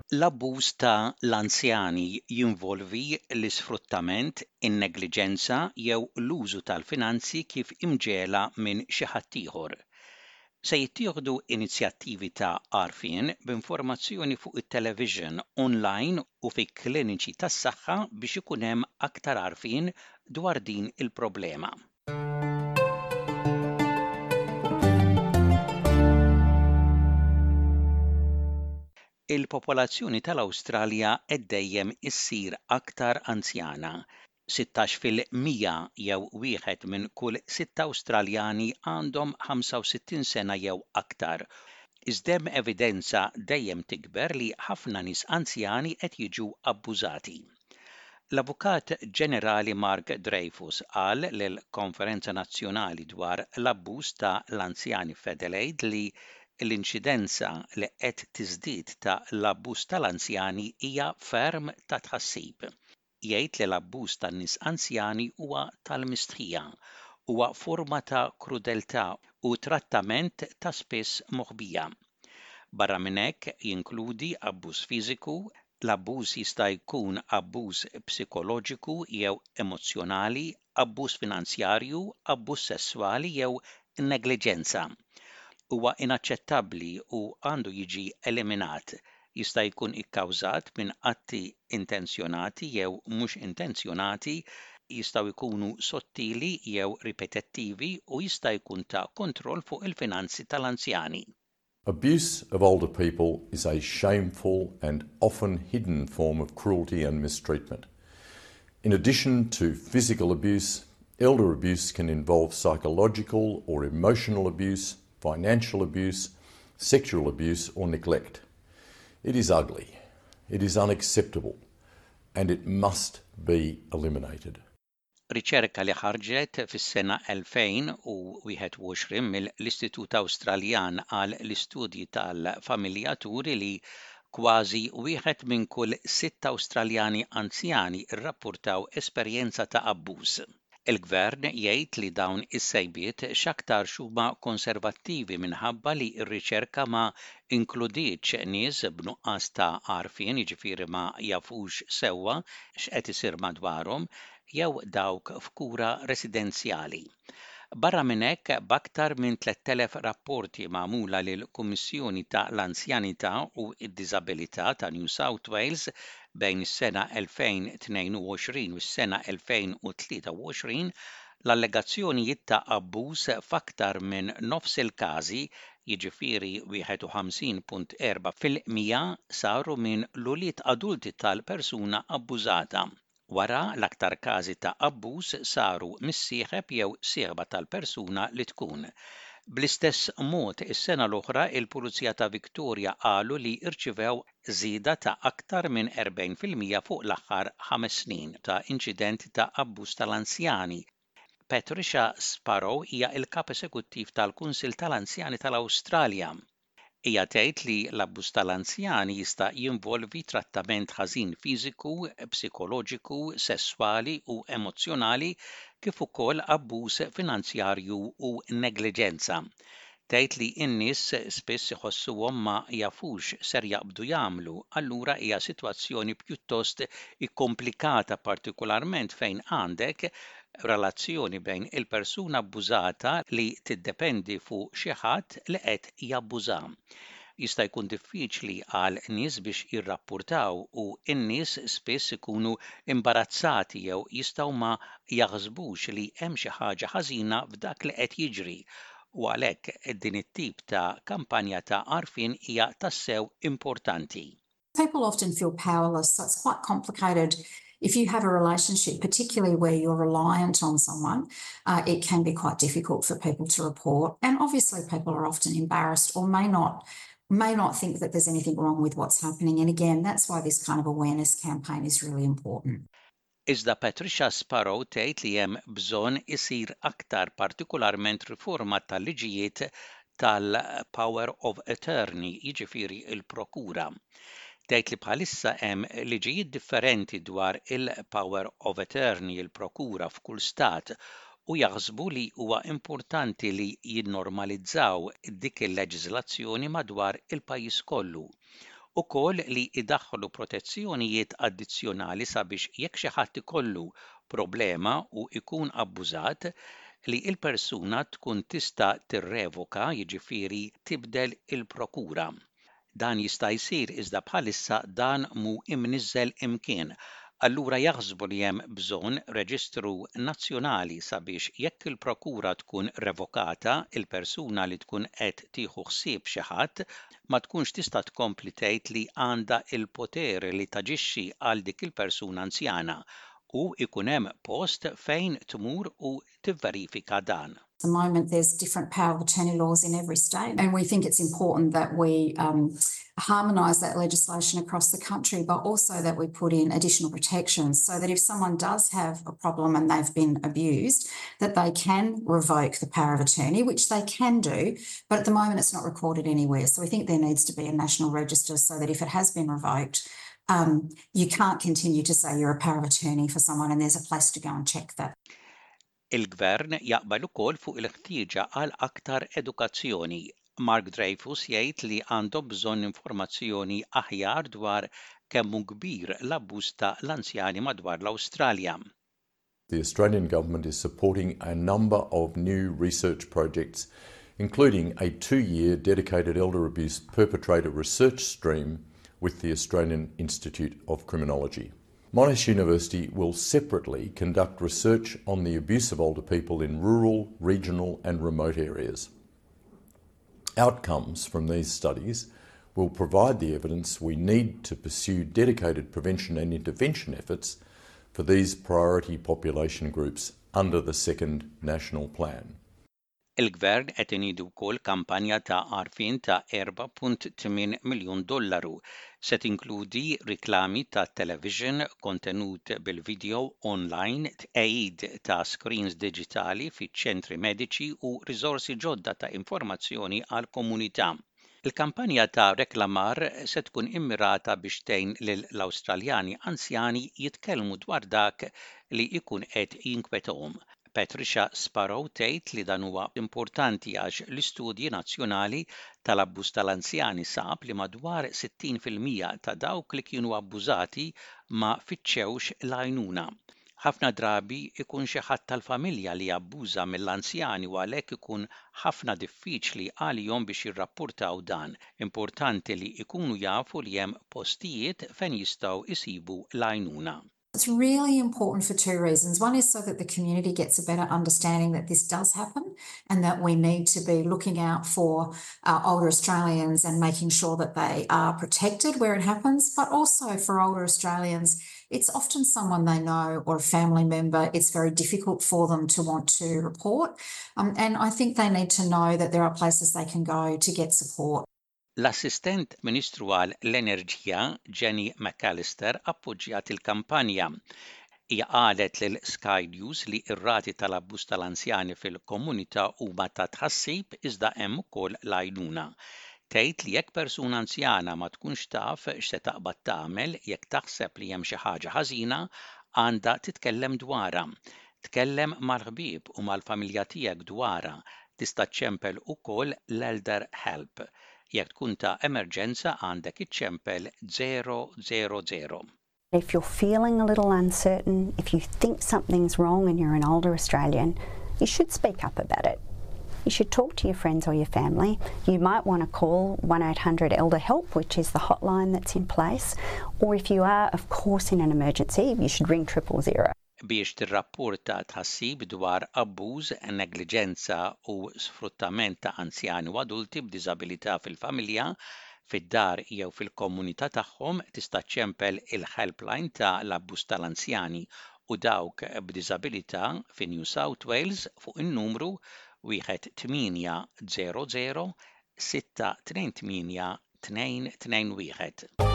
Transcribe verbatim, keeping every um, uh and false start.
L-abbuż ta' l-anzjani jinvolvi l-isfruttament, in-negliġenza jew l-użu tal-finanzi kif imġiegħla minn xi ħadd ieħor. Se jittieħdu inizjattivi ta' għarfien b'informazzjoni fuq it-television, online u fi kliniċi tas-saħħa biex ikun hemm aktar għarfien dwar din il-problema. Il-popolazzjoni tal-Awstralja qed dejjem issir aktar anzjana. sitax fil-mija jew wieħed minn kull sitta Awstraljani għandhom ħamsa u sittin sena jew aktar. Iżda hemm evidenza dejjem tikber li ħafna nies anzjani qed jiġu abbużati. L-Avukat Ġenerali Mark Dreyfus qal lill-Konferenza Nazzjonali dwar l-abbuż ta' l-anzjani f'Adelaide li l-inċidenza li qed tiżdied ta' l-abbuż tal-anzjani hija ferm ta' tħassib. Jgħid li l-abbuż tan-nies anzjani huwa tal-mistħija, huwa forma ta' krudeltà u trattament ta' spiss moħbija. Barra minn hekk jinkludi abbuż fiżiku, l-abbuż jista' jkun abbuż psikoloġiku jew emozzjonali, abbuż finanzjarju, abbuż sesswali jew negliġenza. Huwa inaċċettabbli u għandu jiġi eliminat. Jista' jkun ikkawżat minn atti intenzjonati jew mhux intenzjonati, jistgħu jkunu sottili jew ripetettivi u jista' jkun ta' kontroll fuq il-finanzi tal-anzjani. Abuse of older people is a shameful and often hidden form of cruelty and mistreatment. In addition to physical abuse, elder abuse can involve psychological or emotional abuse, financial abuse, sexual abuse or neglect. It is ugly, it is unacceptable, and it must be eliminated. Riċerka li ħarġet fis-sena elfejn u wieħed u għoxrin mill-Istitut Awstraljan għal l-Istudji tal-Familjaturi li kważi wieħed minn kull sitt Awstraljani anzjani rrappurtaw esperjenza ta' abbuż. Il-Gvern jgħid li dawn is-sejbiet x'aktar huma konservattivi minħabba li r-riċerka ma inkludietx nies b'nuqqas ta' għarfien, jiġifieri ma jafux sewwa x'qed isir madwarhom, jew dawk f'kura residenzjali. Barra minn hekk b'aktar minn tliet elef rapporti magħmula lill-Kummissjoni ta' l-Anzjanità u d-Diżabilità ta' New South Wales bejn is-sena elfejn u tnejn u għoxrin u s-sena elfejn u tlieta u għoxrin, l-allegazzjonijiet ta' abbuż f'aktar minn nofs il-każi, jiġifieri wieħed u ħamsin punt erba' fil-mija saru minn l-ulied adulti tal-persuna abbużata. Wara l-aktar każi ta' abbuż saru missieħeb jew sieħba tal-persuna li tkun. Bl-istess mod is-sena l-oħra il-Pulizija ta' Victoria qalu li rċivew żieda ta' aktar minn erbgħin fil-mija fuq l-aħħar ħames snin ta' inċidenti ta' abbuż tal-anzjani. Patricia Sparrow hija l-kap eżekuttiv tal-Kunsill tal-Anzjani tal-Awstralja. Hija tgħid li l-abbuż tal-anzjani jista' jinvolvi trattament ħażin fiżiku, psikoloġiku, sesswali u emozzjonali kif ukoll abbuż finanzjarju u negliġenza. Tgħid li n-nies spiss iħossuhom ma jafux ser jaqbdu jagħmlu, allura hija sitwazzjoni pjuttost ikkomplikata partikolarment fejn għandek relazzjoni bejn il-persuna abbużata li tiddependi fuq xi ħadd li qed jabbuża. Jista' jkun diffiċli għal nies biex jirrappurtaw u n-nies spiss ikunu imbarazzati jew jistgħu ma jaħsbux li hemm xi ħaġa ħażina f'dak li qed jiġri u għalhekk din it-tip ta' kampanja ta' għarfien hija tassew importanti. People often feel powerless, so it's quite complicated. If you have a relationship, particularly where you're reliant on someone, uh, it can be quite difficult for people to report. And obviously people are often embarrassed or may not may not think that there's anything wrong with what's happening. And again, that's why this kind of awareness campaign is really important. Iżda Patricia Sparrow tgħid li hemm bżonn isir aktar partikolarment riforma tal-liġijiet tal-Power of Attorney, jiġifieri il-Prokura. Tgħid li bħalissa hemm liġijiet differenti dwar il-Power of Attorney, il-Prokura f'kull stat u jaħsbu li huwa importanti li jinnormalizzaw dik il-leġiżlazzjoni madwar il-pajjiż kollu. Ukoll li idaħħlu protezzjonijiet addizzjonali sabiex jekk xi ħadd ikollu problema u jkun abbużat li l-persuna tkun tista' tirrevoka, jiġifieri tibdel il-prokura. Dan jista' jsir iżda bħalissa dan mhu imniżżel imkien. Allura jaħsbu li hemm bżonn reġistru nazzjonali sabiex jekk il-prokura tkun revokata, il-persuna li tkun qed tieħu ħsieb xi ħadd ma tkunx tista' tkompli tgħid li għandha l-poter li taġixxi għal dik il-persuna anzjana u ikun hemm post fejn tmur u tivverifika dan. At the moment, there's different power of attorney laws in every state, and we think it's important that we um, harmonise that legislation across the country, but also that we put in additional protections so that if someone does have a problem and they've been abused, that they can revoke the power of attorney, which they can do, but at the moment it's not recorded anywhere. So we think there needs to be a national register so that if it has been revoked, um, you can't continue to say you're a power of attorney for someone and there's a place to go and check that. Il-Gvern jaqbel ukoll fuq il-ħtieġa għal aktar edukazzjoni. Mark Dreyfus jgħid li għandhom bżonn informazzjoni aħjar dwar kemm hu kbir l-abbuż ta' l-anzjani madwar l-Awstralja. The Australian Government is supporting a number of new research projects, including a two-year dedicated elder abuse perpetrator research stream with the Australian Institute of Criminology. Monash University will separately conduct research on the abuse of older people in rural, regional and remote areas. Outcomes from these studies will provide the evidence we need to pursue dedicated prevention and intervention efforts for these priority population groups under the second National Plan. Il-Gvern qed inidu wkoll kampanja ta' għarfien ta' erba' punt tmien miljun dollaru se tinkludi riklami ta' television, kontenut bil-video online, tqegħid ta' screens diġitali fiċ-ċentri mediċi u riżorsi ġodda ta' informazzjoni għall komunità. Il-kampanja ta' reklamar se tkun immirata biex tgħin lill-Awstraljani anzjani jitkellmu dwar dak li jkun qed jinkwetahom. Patricia Sparrow tgħid li dan huwa importanti għax l-istudji nazzjonali tal-abbuż tal-anzjani sab li madwar sittin fil-mija ta' dawk li kienu abbużati ma fitxewx l-għajnuna. Ħafna drabi ikun xi ħadd tal-familja li abbuża mill-anzjani u għalhekk ikun ħafna diffiċli għalihom biex jirrappurtaw dan. Importanti li jkunu jafu li hemm postijiet fejn jistgħu jsibu l-għajnuna. It's really important for two reasons. One is so that the community gets a better understanding that this does happen and that we need to be looking out for uh, older Australians and making sure that they are protected where it happens, but also for older Australians, it's often someone they know or a family member. It's very difficult for them to want to report. Um, and I think they need to know that there are places they can go to get support. L-Assistent Ministru għal l-Enerġija, Jenny McAllister, appoġġjat il-kampanja. Hija qalet lil Sky News li r-rati tal-abbuż tal-anzjani fil-komunità huma ta' tħassib iżda hemm ukoll l-għajnuna. Tgħid li jekk persuna anzjana ma tkunx taf x'se taqbad tagħmel jekk taħseb li hemm xi ħaġa ħażina għandha titkellem dwarha. Tkellem mal-ħbieb u mal-familja tiegħek dwarha. Tista' ċempel ukoll l-Elder Help. Jekk tkun ta' emerġenza għandek iċċempel zero zero zero. If you're feeling a little uncertain, if you think something's wrong and you're an older Australian, you should speak up about it. You should talk to your friends or your family. You might want to call one eight hundred elder help, which is the hotline that's in place. Or if you are, of course, in an emergency, you should ring triple zero. Biex tirrapporta tħassib dwar abbuż, negliġenza u sfruttament ta' anzjani u adulti b'diżabilità fil-familja, fid-dar jew fil-komunità tagħhom tista' ċempel il-helpline ta' l-abbuż tal-anzjani u dawk b'diżabilità fi New South Wales fuq in-numru wieħed tminja zero zero sitta tnejn tminja tnejn tnejn wieħed.